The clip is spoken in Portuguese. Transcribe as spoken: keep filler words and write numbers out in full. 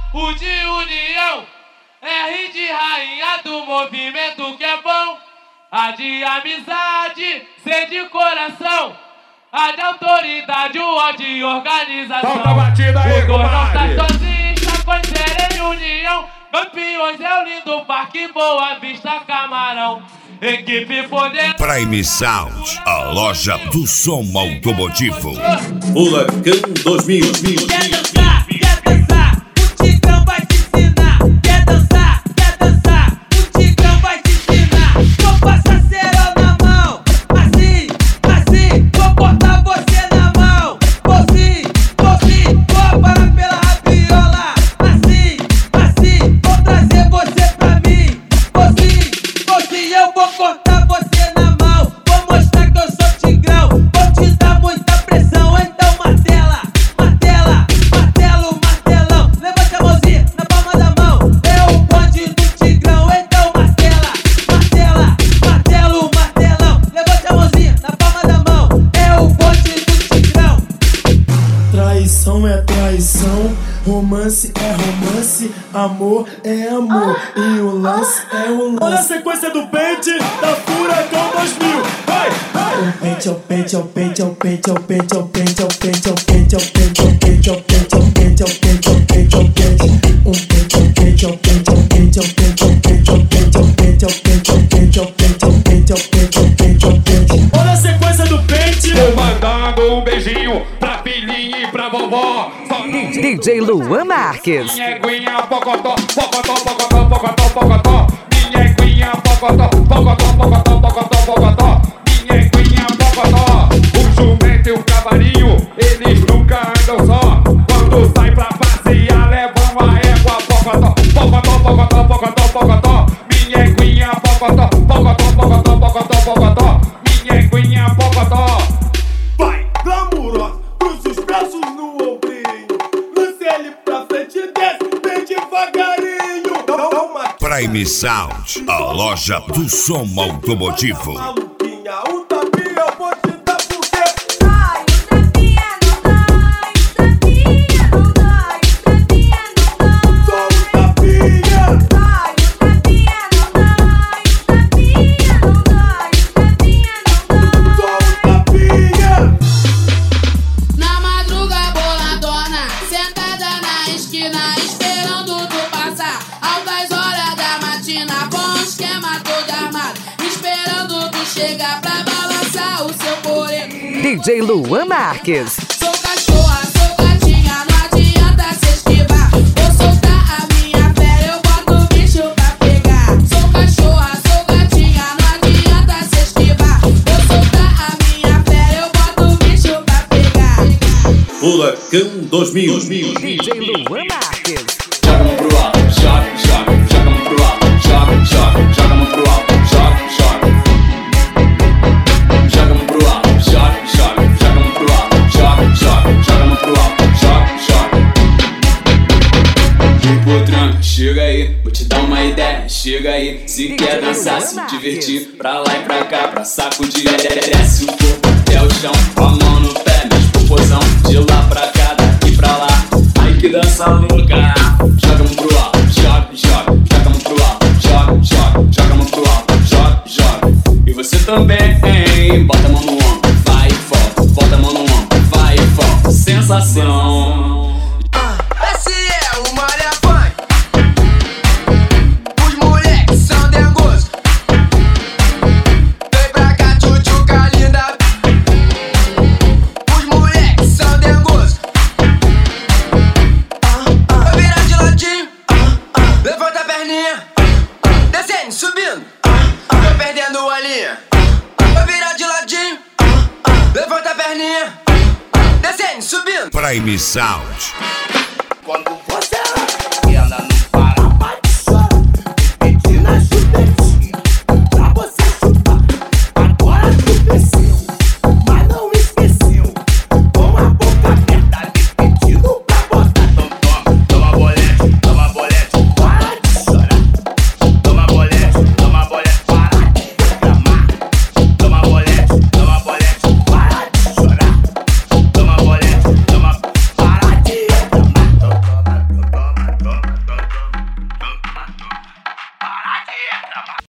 U de união, R de rainha do movimento que é bom. A de amizade, C de coração. A de autoridade, o O de organização. Solta a batida aí, o Gordão tá comadre. sozinho, está com a em união. Campeões é o lindo parque, Boa Vista, Camarão. Equipe poder. Prime Sound, a loja do som automotivo. Furacão dois mil. Quer dançar, quer dançar, o Tigrão vai te ensinar. Quer dançar, quer dançar, o Tigrão vai te ensinar. Vou passar cerol na mão, assim, assim. Vou botar você na mão, vou sim, vou sim. Vou parar pela rabiola, assim, assim. Vou trazer você pra mim, vou sim, vou sim. Eu vou cortar você na mão, vou mostrar que eu sou Tigrão. Vou te dar muita pressão, então martela, martela, martelo, martelão. Levanta a mãozinha na palma da mão. É o bonde do Tigrão, então martela, martela, martelo, martelão. Levanta a mãozinha na palma da mão. É o bonde do Tigrão. Traição é traição, romance é romance, amor é amor, e o lance é o lance. Olha a sequência do pente da Furacão dois mil. Vai, vai. O pente é o pente, é o pente, é o pente, é o pente, é o pente, é o pente, é o pente, é o pente, é o pente, é o pente, é o pente, é o pente, é o pente, é o pente. Um pente é o pente, é o pente, é o pente, é o pente, é o pente, é o pente, é o pente, é o pente, é o pente, é o pente, é o pente, é o pente, é o pente, é o pente. Olha a sequência do pente. Tô mandando um beijinho pra filhinha e pra vovó. D J Luan Marques. Minha eguinha, pocotó, pocotó, pocotó, pocotó, pocotó. Minha eguinha, pocotó, pocotó, pocotó, pocotó, pocotó. Minha eguinha, pocotó. O jumento e o cavalinho, eles nunca andam só. Quando sai pra passear, levam a égua, pocotó, pocotó, pocotó, pocotó, pocotó. Minha eguinha, pocotó, pocotó, pocotó, pocotó, pocotó. Minha eguinha, pocotó. Vai, glamurosa, cruza os braços no ombrinho. Lance ele pra frente e desce bem devagarinho. Não, não, mas Prime Sound, a loja do som automotivo. maluquinha, um tapinha eu vou te dar porque Ai, o tapinha não dói, o tapinha não dói, o tapinha não dói. sou um tapinha. Ai, o tapinha não dói, o tapinha não dói, o tapinha não Sou dói. um tapinha. Na madruga boladona, sentada na esquina, esperando tu passar. Altas horas da matina, com o esquema todo armado, esperando tu chegar pra balançar o seu porém. D J Luan Marques. Sou cachorra, sou gatinha, não adianta se esquivar. Vou soltar a minha fé, eu boto o bicho pra pegar. Sou cachorra, sou gatinha, não adianta se esquivar. Vou soltar a minha fé, eu boto o bicho pra pegar. Furacão dois mil. D J Luan Marques. Joga a mão pro alto, joga, joga, joga a mão pro alto, joga, joga, joga a mão pro alto, joga, joga. Joga a mão pro alto, joga, joga, joga a mão pro alto, joga, joga, joga a mão pro alto, joga, joga. E por tranco, chega aí, vou te dar uma ideia, chega aí. Se quer dançar, se divertir, pra lá e pra cá, pra sacudir. Desce o corpo até o chão, com a mão no pé, mexe popozão, de lá pra cá, daqui pra lá. Ai que dança louca. Joga a mão pro alto, joga, joga, joga a mão pro alto, joga, joga, joga a mão pro alto, joga, joga. E você também, hein? Bota a mão no ombro, vai e volta, bota a mão no ombro, vai e volta. Sensação. Esse é o Maria Funk. Os moleques são dengosos. Vem pra cá, tchutchuca linda. Os moleques são dengosos. Vai virar de ladinho. Levanta a perninha. Descendo, subindo. Tô perdendo a linha. Vai virar de ladinho. Levanta a perninha. Descendo, subindo. Prime Sound. Quando